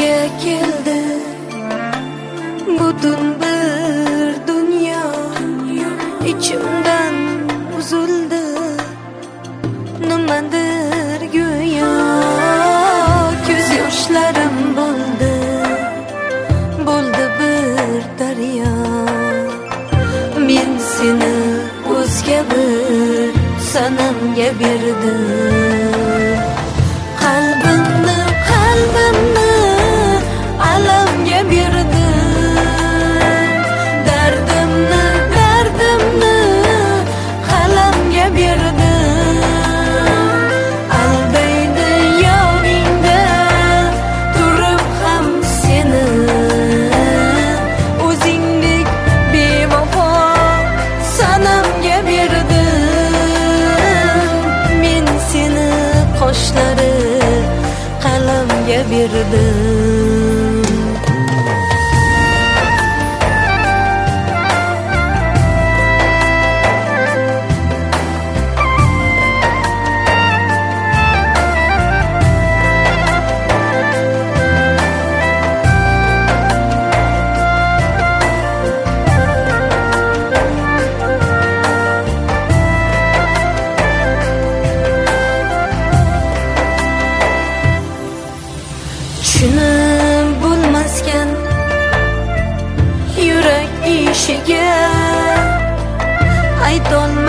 boshiga keldi butun bir dunyo, ichimdan uzildi nimadir go'yo. Ko'z yoshlarim bo'ldi bir daryo. Men seni o'zga bir sanamga berdim. Qalbimni alamga berdim. Dardimni qalamga berdim. Albaydi yoningda turib ham seni, o'zingdek bevafo sanamga berdim. Men seni qoshlari qalamga berdim. Tushunib bo'lmasgan yurak ishiga aytolmayman